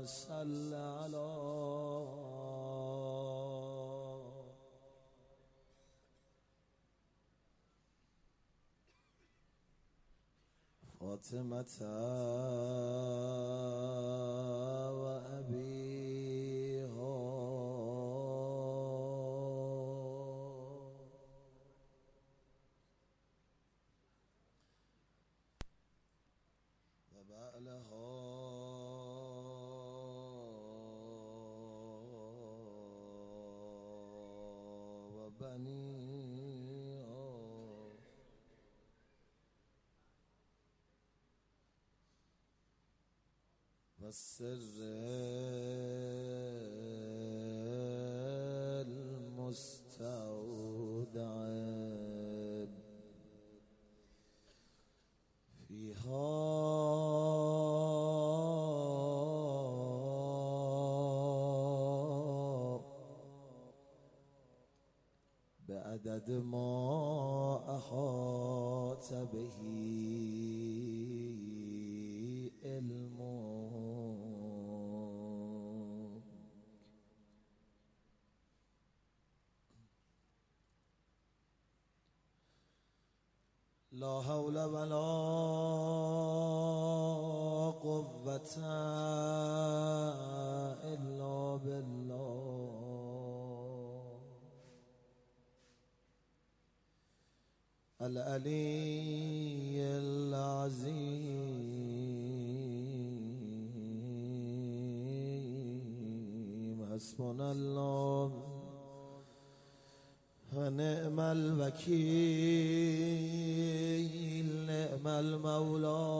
صل على فاطمة وأبيها وبعلها وبنيها والسر المستودع فيها بعدد ما أحاط به علمه لا حول ولا قوة إلا بالله العلي العظيم حسبنا الله ونعم الوكيل نعم المولى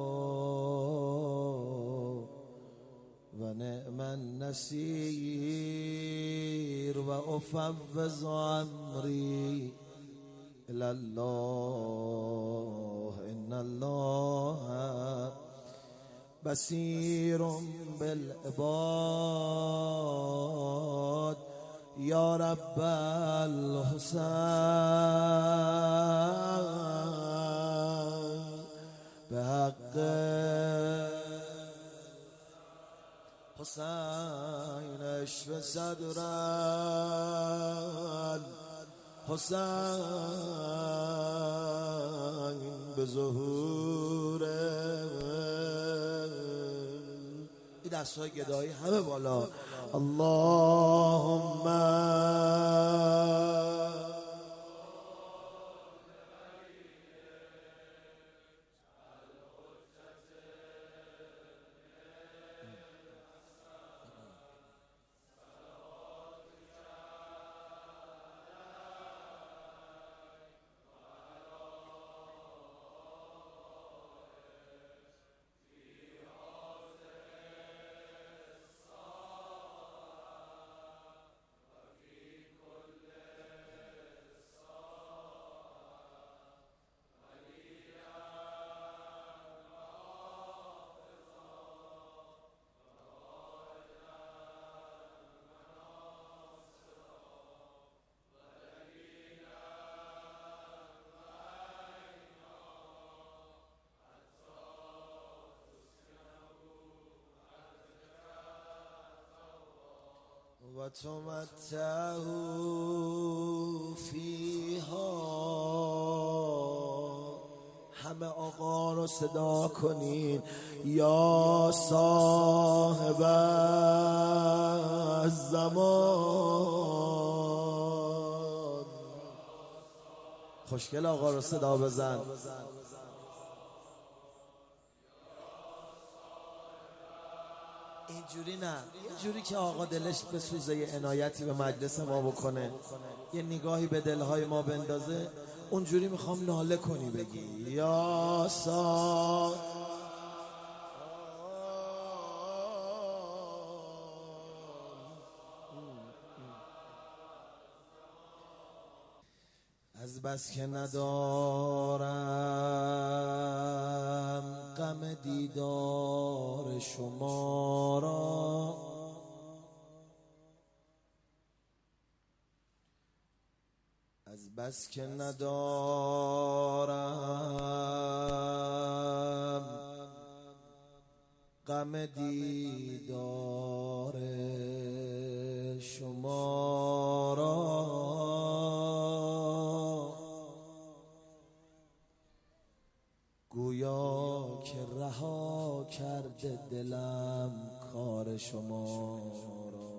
ونعم النصير وأفوض أمري إلى الله إن الله بصير بالعباد يا رب الحسين بحق حسين اشف صدر حسین به ظهور این دستای گدایی همه بالا اللهم وتمتعوا فيها همه آقا رو صدا کنین یا صاحب الزمان خوشگل آقا رو صدا بزن اینجوری نه یه جوری که آقا دلش بسوزه یه عنایتی به مجلس ما بکنه یه نگاهی به دلهای ما بندازه اونجوری میخوام ناله کنی بگی یا سا از بس که ندارم غم دیدار شما را از بس که ندارم غم دیدار کرده دلم کار شما را.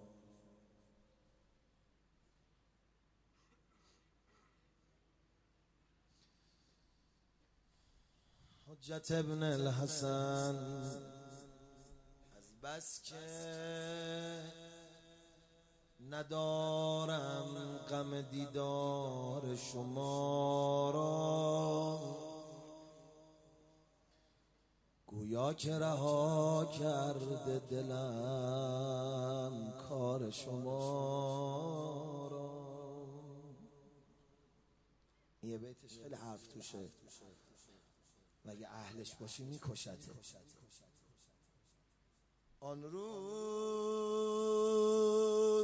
حجت ابن الحسن از بس که ندارم غم دیدار شما را، گویا که رها کرده دلم کار شما را. یه بیتش خیلی حرف توشه و اگه اهلش باشی میکشته. آن روز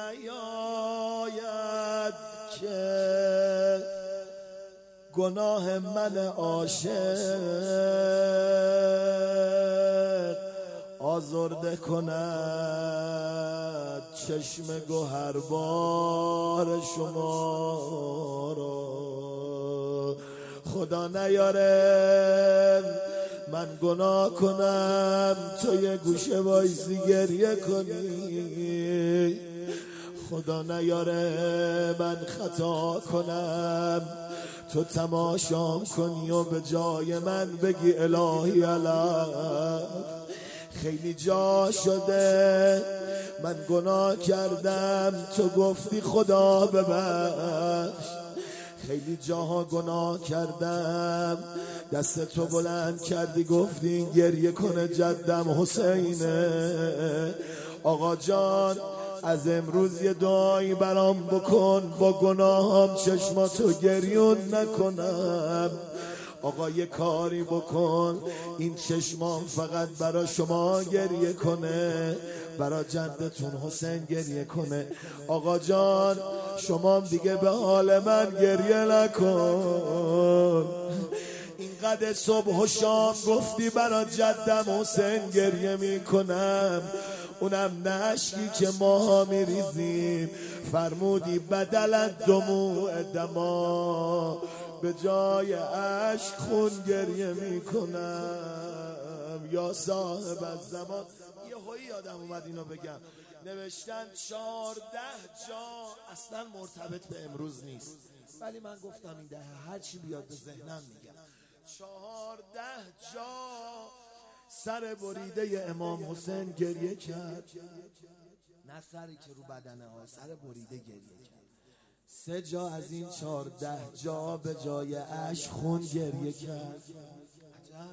نیاید که گناه من عاشق آزرده کند چشم گوهربار شما را. خدا نیاره من گناه کنم تو یه گوشه وایسی گریه کنی، خدا نیاره من خطا کنم تو تماشام کنی و به جای من بگی الهی علم. خیلی جا شده من گناه کردم تو گفتی خدا ببخش، خیلی جاها گناه کردم دست تو بلند کردی گفتی گریه کنه جدم حسینه. آقا جان از امروز یه دعایی برام بکن با گناهام چشماتو گریون نکنم. آقا یه کاری بکن این چشمام فقط برا شما گریه کنه، برا جدتون حسین گریه کنه. آقا جان شما دیگه به حال من گریه نکن، اینقدر صبح و شام گفتی برا جدم حسین گریه میکنم، اونم نشکی که ماها میریزیم فرمودی بدل دموع دما به جای عشق خون گریه میکنم. یا صاحب الزمان. یه هایی یادم اومد اینو بگم، نوشتن 14 جا اصلا مرتبط به امروز نیست، ولی من گفتم این دهه هرچی بیاد به ذهنم میگم. 14 جا سر بریده امام حسین گریه کرد، نه سری که رو بدنه ها، سر بریده گریه کرد. 3 جا از این 14 جا به جای عشق خون گریه کرد. عجب.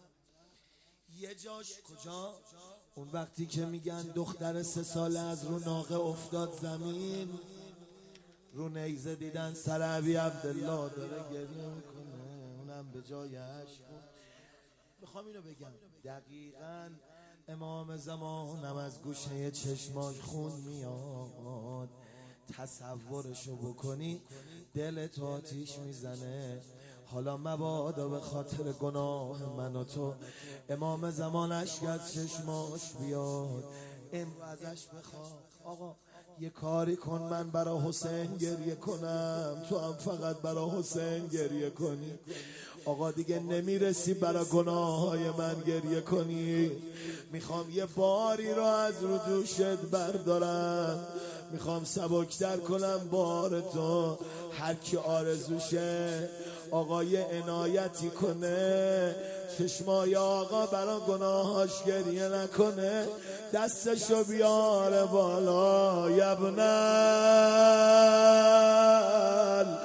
یه جاش کجا؟ اون وقتی که میگن دختر 3 ساله از رو ناقه افتاد زمین، رو نیزه دیدن سر ابی عبدالله داره گریه میکنه، اونم به جای عشق. میخوام اینو بگم دقیقاً امام زمانم از گوشه چشماش خون میاد، تصورشو بکنی دلت آتیش میزنه. حالا مبادا به خاطر گناه من و تو امام زمان اشک از چشماش بیاد، امروز ازش بخواه آقا یه کاری کن من برا حسین گریه کنم، تو هم فقط برا حسین گریه کنی. آقا دیگه نمیرسی برا گناههای من گریه کنی، میخوام یه باری رو از رو دوشت بردارم، میخوام سبکتر کنم بار تو. هر کی آرزوشه آقا یه عنایتی کنه، چشمای آقا برا گناهاش گریه نکنه، دستشو بیاره بالا یبنال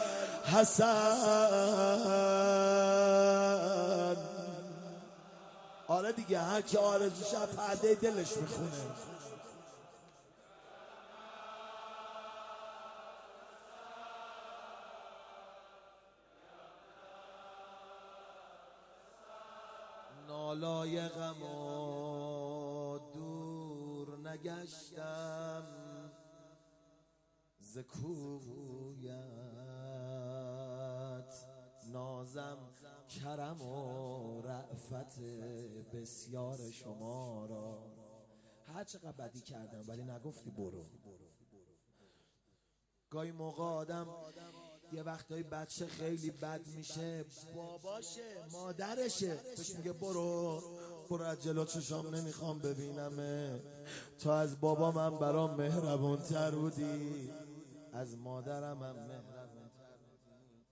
حسن. آره دیگه هر کی آرزوشه پرده دلش میخونه. نالایقم و دور نگشتم ز کویت، نازم کرم و رأفت بسیار شما را. هر چقدر بدی کردم ولی نگفتی برو. گاهی موقع آدم یه وقتایی بچه خیلی بد میشه، باباشه مادرشه بهش میگه برو از جلو چشام نمیخوام ببینمه، تا از بابا من برام مهربون تر بودی، از مادرم هم مهربون تر بودی.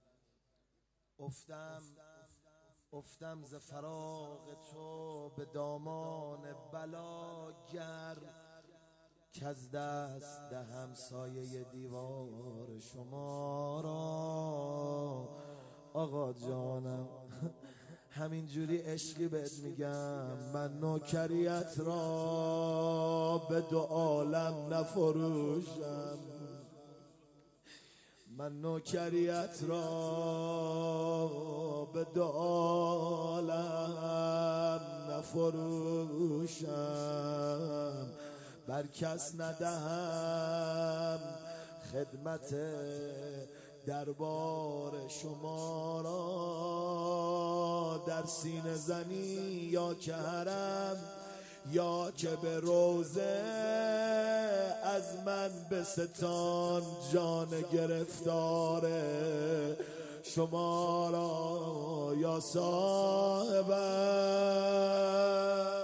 افتم ز فراق تو به دامان بلاگر، که از دست دهم سایه دیوار شما را. آقا جانم همینجوری عشقی بهت میگم، من نوکریت را به دو عالم نفروشم، من نوکریت را به دو عالم نفروشم، بر کس ندهم خدمت دربار شما را. در سینه زنی یا که حرم یا که به روزه، از من به ستان جان گرفتار شما را. یا صاحبم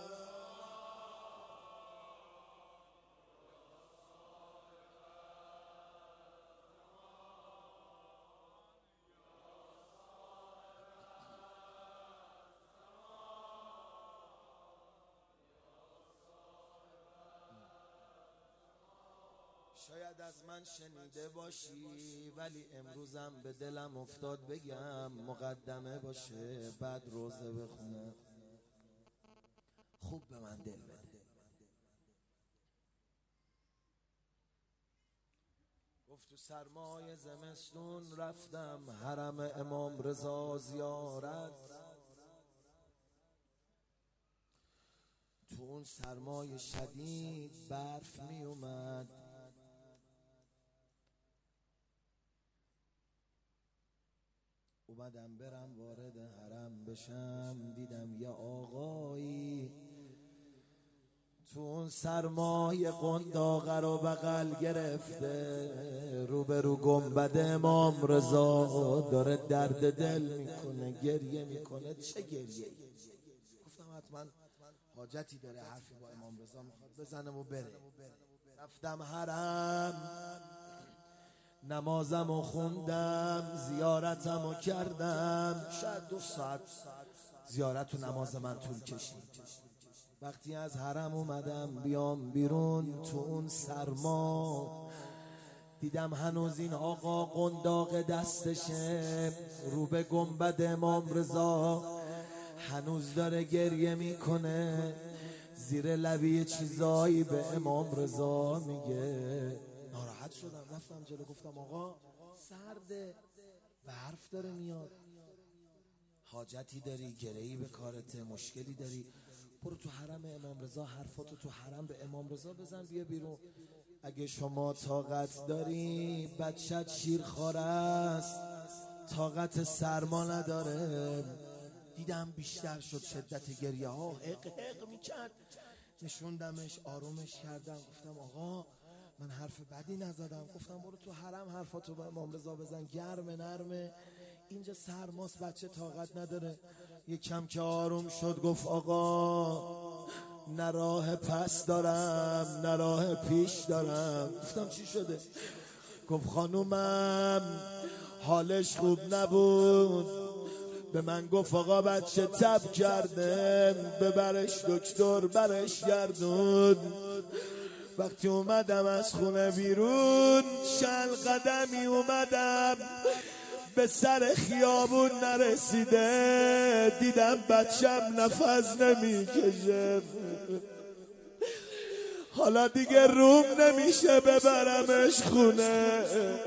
شاید از من شنیده باشی، ولی امروزم به دلم افتاد بگم، مقدمه باشه بعد روزه بخونم. خوب به من دل بده. گفت تو سرمای زمستون رفتم حرم امام رضا زیارت، تو اون سرمای شدید برف می اومد، اومدم برم وارد حرم بشم، دیدم یه آقایی تو اون سرمای قنداقه رو بغل گرفته، روبرو گنبد امام رضا داره درد دل میکنه، گریه میکنه. چه گریه؟ گفتم حتما حاجتی داره، حرفی با امام رضا میخواد بزنه و بره. رفتم حرم، نمازمو خوندم، زیارتمو کردم، شاید 2 ساعت زیارت و نماز من طول کشید. وقتی از حرم اومدم بیام بیرون تو اون سرما، دیدم هنوز این آقا قنداق دستشه، رو به گنبد امام رضا هنوز داره گریه میکنه، زیر لبی چیزایی به امام رضا میگه. ناراحت شدم، رفتم جلو گفتم آقا سرده، برف داره میاد، حاجتی داری، گرهی به کارته، مشکلی داری، برو تو حرم امام رضا حرفاتو تو حرم به امام رضا بزن بیا بیرون. اگه شما طاقت داری، بچت شیرخواره است، طاقت سرما نداره. دیدم بیشتر شد شدت گریه ها، حق میکرد، نشوندمش آرومش کردم، گفتم آقا من حرف بدی نزدم، گفتم برو تو حرم حرفاتو به امام رضا بزن، گرمه نرمه، اینجا سرماست، بچه طاقت نداره. یک کم که آروم شد گفت آقا نه راه پس دارم نه راه پیش دارم. گفتم چی شده؟ گفت خانومم حالش خوب نبود، به من گفت آقا بچه تب کرده، ببرش دکتر برش گردون. وقتی اومدم از خونه بیرون، چند قدمی اومدم به سر خیابون نرسیده، دیدم بچم نفس نمیکشه، حالا دیگه روم نمیشه ببرمش خونه.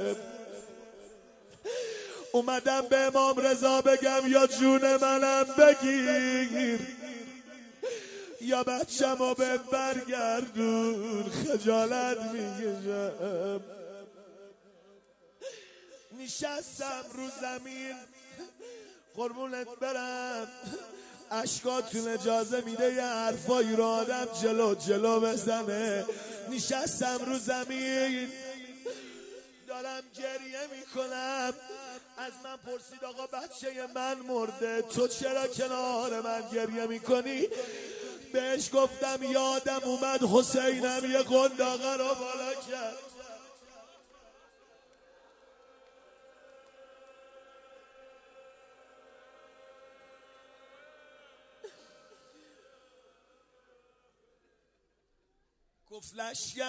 اومدم به امام رضا بگم یا جون منم بگیر یا بچه‌مو به برگردون، خجالت میکشم. نشستم رو زمین، قربونت برم اشکاتون اجازه میده یه حرفایی رو آدم جلو بزنه. نشستم رو زمین دارم گریه میکنم. از من پرسید آقا بچه من مرده، تو چرا کنار من گریه میکنی؟ بهش گفتم یادم اومد حسینم یه قنداقه رو بالا کرد. گفت لشگر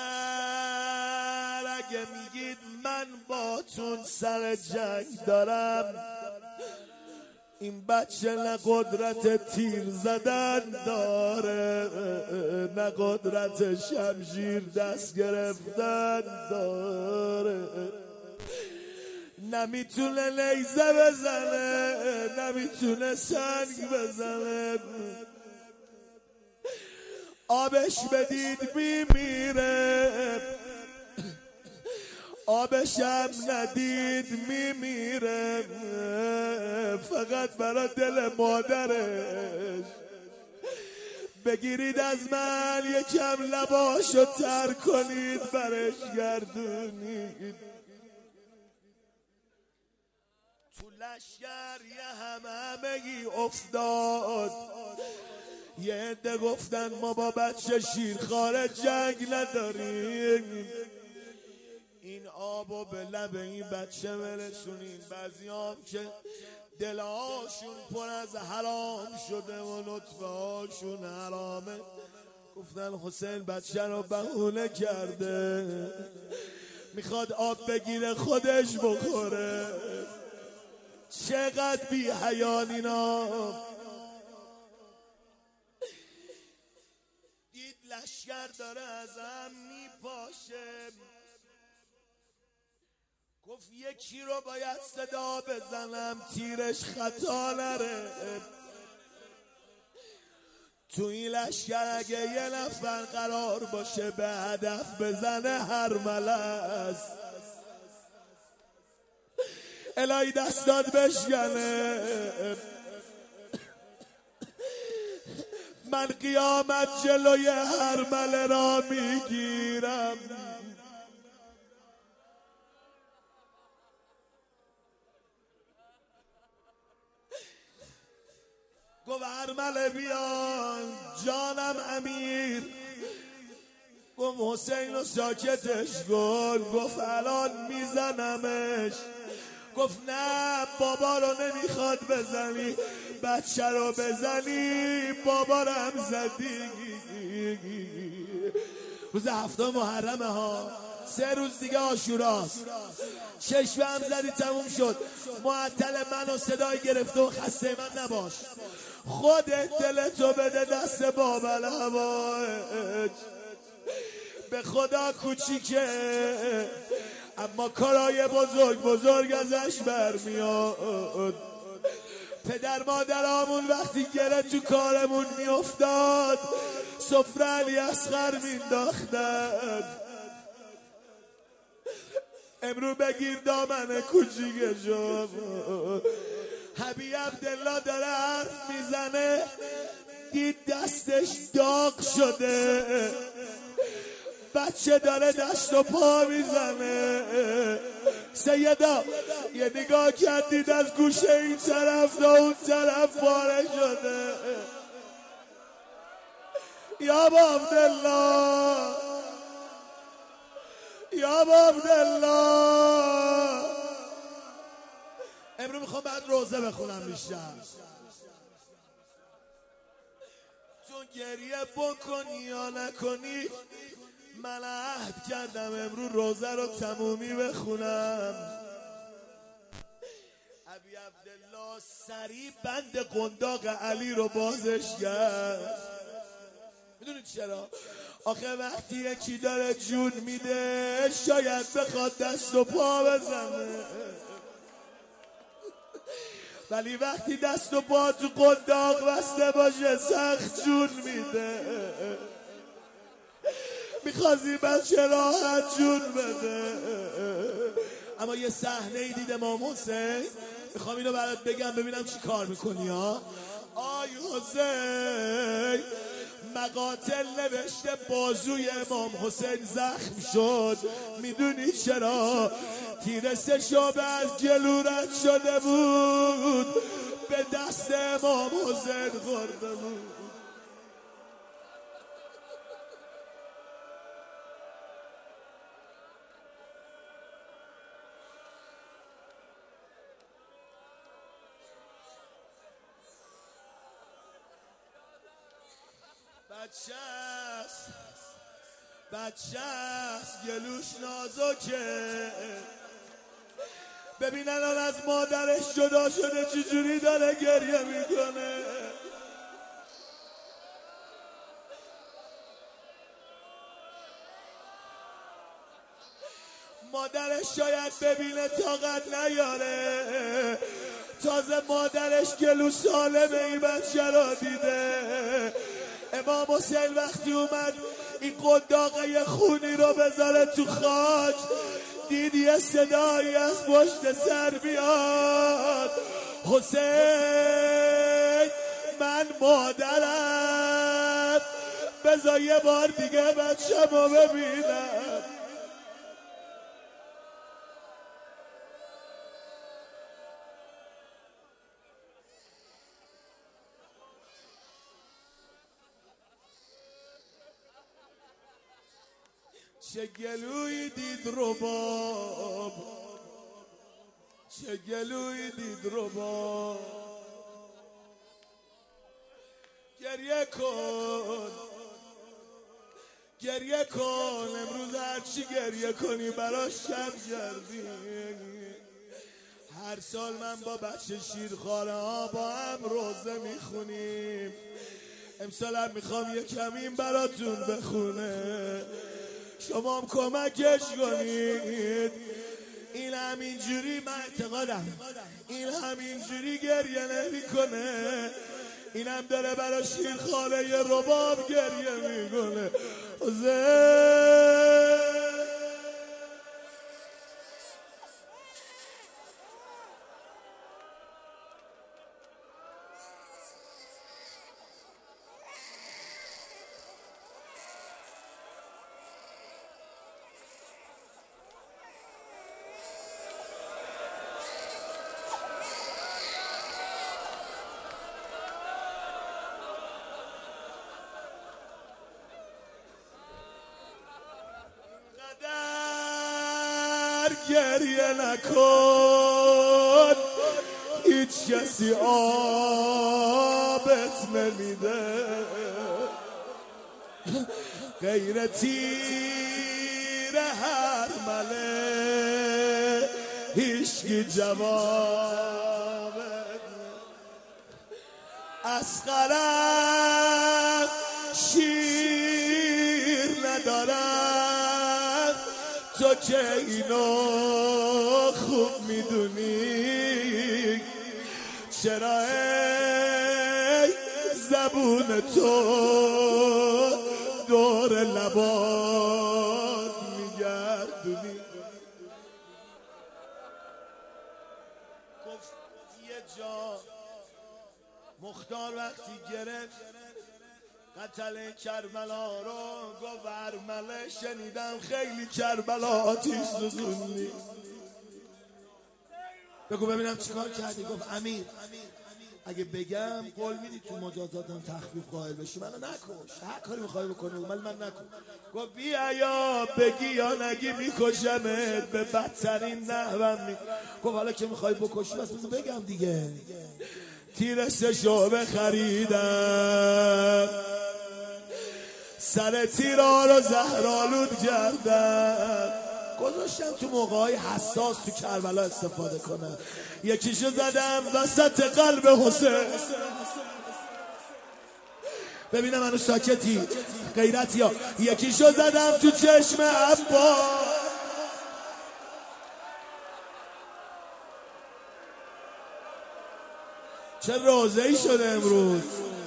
اگه میگید من باتون سر جنگ دارم، این بچه نه قدرت تیر زدن داره، نه قدرت شمشیر دست گرفتن داره، نمیتونه نیزه بزنه، نمیتونه سنگ بزنه، آبش بدید میمیره، آبشم ندید میمیره، فقط برای دل مادرش بگیرید از من یکم لباشو تر کنید برش گردونید. تو لشگر یه همگی افتاد، یه عده گفتن ما با بچه شیرخواره جنگ نداریم، این آبو به لب این بچه برسونین. بعضیام که دلهاشون پر از حرام شده و نطفه هاشون حرامه، گفتن حسین بچه رو بهونه کرده، میخواد آب بگیره خودش بخوره. چقدر بی حیان اینا. دید لشگر داره ازم میپاشه، گفت یکی رو باید صدا بزنم تیرش خطا نره. تو این لشگر اگه یه نفر قرار باشه به هدف بزنه هر ملس، الهی دستات بشکنه. من قیامت جلوی هر مله را میگیرم، گفت هرمله بیان جانم امیر، گفت حسین رو ساکتش کن، گفت الان میزنمش. گفت نه بابا رو نمیخواد بزنی، بچه رو بزنی بابا رو هم زدی. روز 7 محرمه ها، 3 روز دیگه عاشوراست، چشم هم زدی تموم شد. معطل منو صدای گرفته و خسته من نباش، خودت دلتو بده دست بابل هوایج. به خدا کوچیکه اما کارای بزرگ ازش برمیاد. پدر مادرامون وقتی گره تو کارمون میافتاد سفره علی اصغر مینداختن. امرو بگیر دامن کوچیکشو، حبیب عبدالله داره حرف میزنه، دید دستش داغ شده، بچه داره دست و پا میزنه. سیدا یه نگاه کردید از گوشه این طرف تا اون طرف پاره شده. یا عبدالله، یا عبدالله. امروز میخوام بعد روزه بخونم بیشتر. تو گریه بکنی یا نکنی من عهد کردم امروز روزه رو تمومی بخونم. ابی عبدالله سریع بند قنداق علی رو بازش کرد. میدونید چرا؟ آخه وقتی یکی داره جون میده شاید بخواد دست و پا بزنه، ولی وقتی دست و پا تو قنداق بسته باشه سخت جون میده. میخواستی بچه راحت جون بده. اما یه صحنه ای دید امام حسین، میخوام اینو برات بگم ببینم چی کار میکنی ها. آی حسین مقاتل نوشته بازوی امام حسین زخم شد. میدونی چرا؟ تیر سه‌شعبه از جلو رد شده بود، به دست امام حسین خورده بود. بچه است گلوش نازکه. ببین الان از مادرش جدا شده چجوری داره گریه میکنه. مادرش شاید ببینه طاقت نیاره، تازه مادرش گلو سالمه این بچه را دیده. امام حسین وقتی اومد این قنداقه خونی رو بذاره تو خاک، دید یه صدایی از پشت سر بیاد، حسین من مادرم، بذار یه بار دیگه بچه‌مو ببینم. چه گلوی دید رباب، چه گلوی دید رباب. گریه کن گریه کن، امروز هرچی گریه کنی براش کم کردی. هر سال من با بچه شیرخواره ها با هم روزه میخونیم، امسال هم میخوام یه کمین براتون بخونه، شما هم کمکش کنید. این همینجوری من اعتقادم این همینجوری گریه نمی کنه، این هم داره برای شیرخواره ی رباب گریه میکنه. گریه نکن، هیچ کسی آبت نمیده، غیر تیر هرمله هیچکی جوابت. اصغرم شیر ندارم، تو که اینو خوب میدونی، چرا ای زبون تو دور لبات میگردونی. گفت یه جا مختار وقتی گرفت قتل کربلا رو، گفت ارمله شنیدم خیلی کربلا آتیش سوزوندی. بگو ببینم چیکار کردی؟ گفت امیر اگه بگم قول میدی تو مجازاتم تخفیف قائل بشی؟ منو نکش، هر کاری میخوای بکنی ولی من نکن. گفت بیا یا بگی یا نگی میکشمت به بدترین نحوم. گفت حالا که میخوای بکشی بس بگم دیگه. تیر سه‌شعبه خریدم، سر تیرها رو زهرآلود کردم، گذاشتم تو موقعهای حساس تو کربلا استفاده کنم. یکیشو زدم وسط قلب حسین. ببینم منو ساکتی غیرتی ها. یکیشو زدم تو چشم عباس. چه روزه‌ای شده امروز.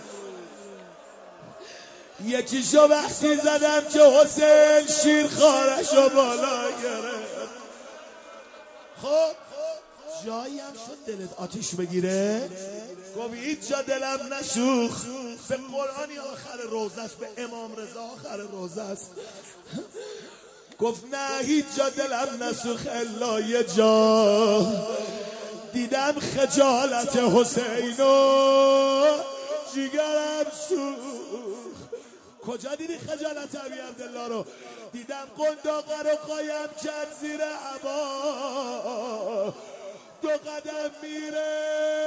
یکیشو وقتی زدم که حسین شیرخوارشو بالا گرفت. خب جایی هم شد دلت آتیش بگیره؟ گفت هیچ جا دلم نسوخت. به قرآنی آخر روزه است، به امام رضا آخر روزه است. گفت نه هیچ جا دلم نسوخت الا یه جا، دیدم خجالت حسین و جیگرم سوخت. کجا دیدی خجالت ابی عبدالله رو؟ دیدم قنداقه رو قایم کرد زیر عبا، 2 قدم میره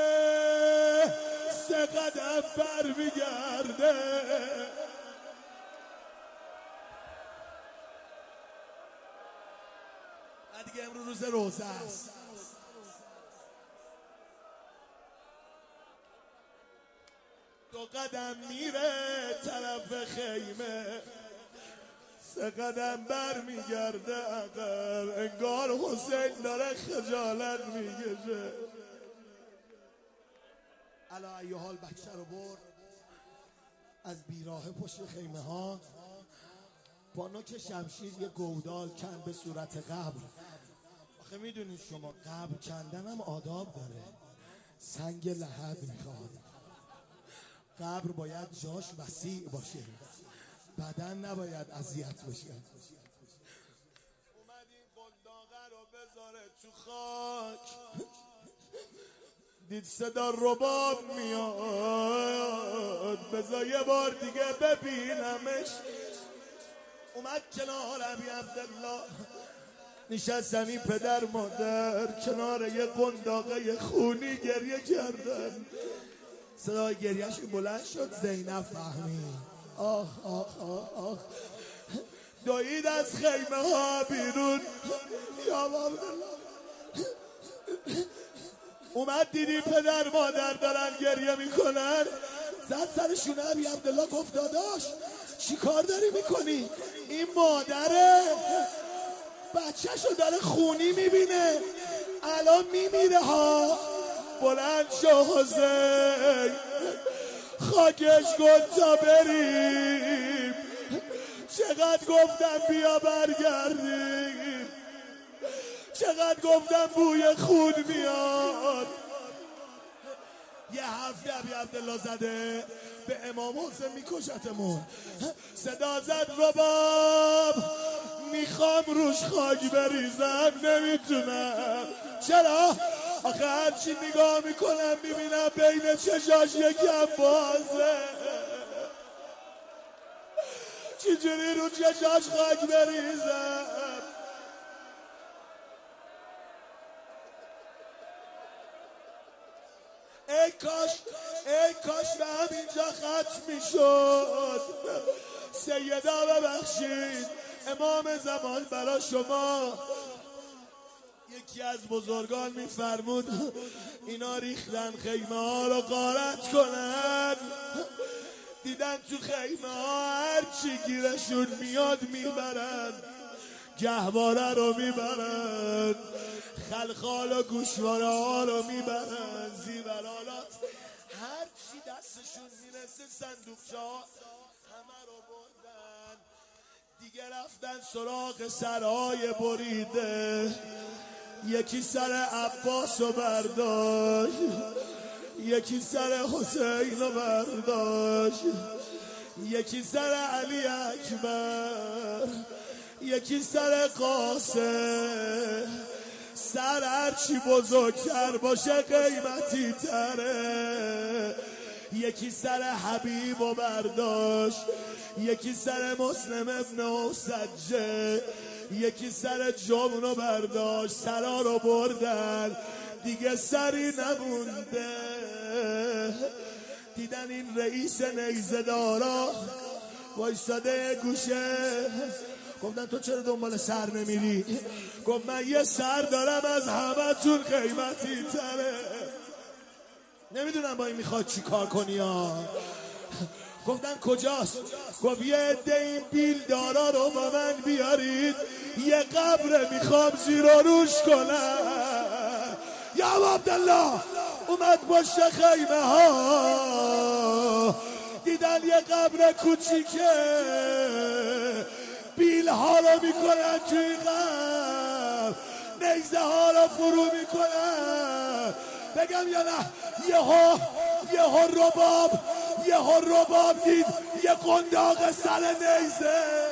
3 قدم بر میگرده. دیگه امروز روز روزه است. دو قدم میره طرف خیمه، 3 قدم بر میگرده عقب، انگار حسین داره خجالت میکشه. علا ای حال بچه رو برد از بیراه پشت خیمه ها، با نوک شمشیر یه گودال کند به صورت قبر. آخه میدونید شما قبر کندن هم آداب داره، سنگ لحد میخواد، قبر باید جاش وسیع باشه، بدن نباید اذیت بشه. اومد این قنداقه رو بذاره تو خاک، دید صدا رباب میاد، بذار یه بار دیگه ببینمش. اومد کنار ابی عبدالله نشستن، این پدر مادر کنار یه قنداقه خونی گریه کردن. صدای گریهش بلند شد، زینب فهمید. آخ آخ آخ آخ، دوید از خیمه ها بیرون. یا عبدالله اومد دیدی پدر مادر دارن گریه میکنن، زد سرشون. ابی عبدالله گفت داداش چی کار داری میکنی؟ این مادره بچهشو داره خونی میبینه، الان میمیره ها. بلند شو حسین، خاکش کن تا بریم. چقدر گفتم بیا برگردیم، چقدر گفتم بوی خون میاد. یه هفته ابی عبدالله زده به امام حسین میکشتمون. صدا زد رباب، میخوام روش خاک بریزم نمیتونم. چرا؟ آخه هرچی نگاه میکنم میبینم بین چشاش یکم بازه، چجوری رو چشاش خاک بریزم؟ ای کاش به همینجا ختم میشد. سیدا ببخشید، امام زمان برا شما. یکی از بزرگان میفرمود اینا ریختن خیمه ها رو غارت کنن، دیدن تو خیمه ها هر چی گیرشون میاد میبرن، گهواره رو میبرن، خلخال و گوشواره ها رو میبرن، زیورالات، هر چی دستشون میرسه صندوقچه ها همه رو بردن. دیگه رفتن سراغ سرهای بریده. یکی سر عباس رو برداشت، یکی سر حسین رو برداشت، یکی سر علی اکبر، یکی سر قاسم. سر هرچی بزرگتر باشه قیمتی تره. یکی سر حبیب رو برداشت، یکی سر مسلم ابن اوسجه، یکی سر جمن رو برداشت. سرا رو بردن، دیگه سری نمونده. دیدن این رئیس نیزه دارا وایستاده گوشه، گفتن تو چرا دنبال سر نمیری؟ گفت من یه سر دارم از همه تون قیمتی تره. نمیدونم با این میخواد چی کار کنی ها. گفتن کجاست؟ گفت یه عده این بیل دارا رو با من بیارید، یه قبر میخوام زیر و روش کنم. یا عبدالله اومد پشت خیمه ها، دیدن یه قبر کوچیکه، بیل ها رو میکنن توی قبر، نیزه ها رو فرو میکنن. بگم یا نه؟ یه رباب دید یه قنداق سر نیزه.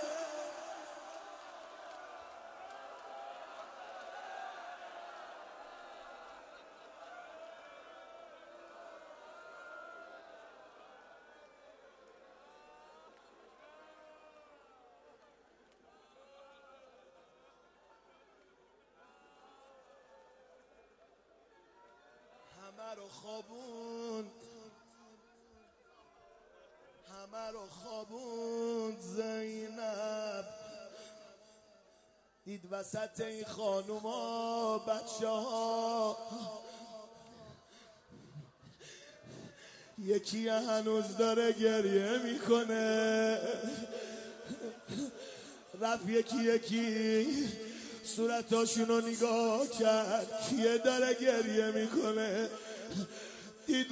همه رو خوابوند زینب. دید وسط این خانوما بچه ها یکی هنوز داره گریه میکنه. رفت یکی صورتاشونو نگاه کرد، کیه داره گریه میکنه؟ دید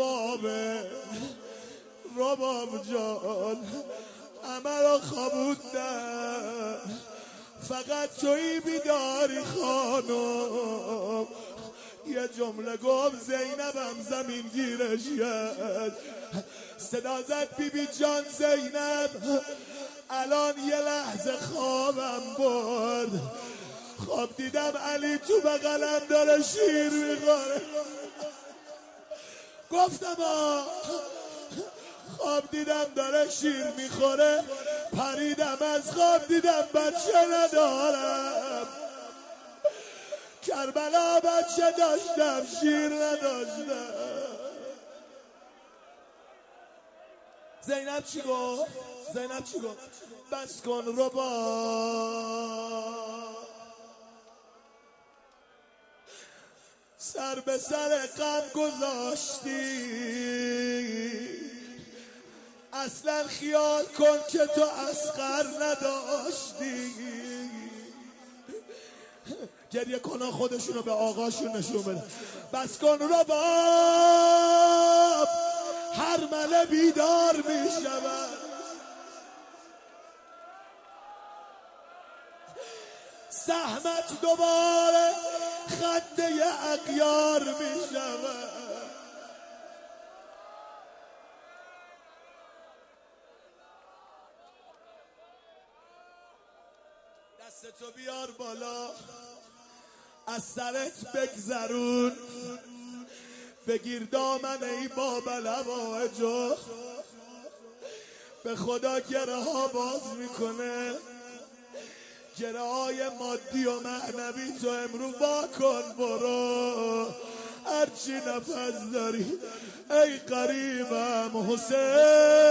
رباب جان همه را خوابوندن، فقط تویی بیداری خانم. یه جمله گفت زینبم زمین گیرش کرد. صدا زد بی جان زینب الان یه لحظه خوابم برد. خواب دیدم علی تو بغلم داره شیر میخوره. گفتم خواب دیدم داره شیر میخوره، پریدم از خواب دیدم بچه ندارم. کربلا بچه داشتم شیر نداشتم. زینب چی گفت؟ بس کن رباب، سر به سر غم گذاشتی. اصلا خیال کن که تو اصغر نداشتی. گریه کنن خودشونو به آقاشون نشون بده. بس کن رباب، هر مله بیدار می شود. زحمت دوباره خنده اغیار می شود. دستتو بیار بالا، از سرت بگذرون، بگیر دامن ای بابل هواجو. به خدا گره ها باز میکنه، گره های مادی و معنوی تو امرو با کن. هرچی نفس داری ای قریبم حسین.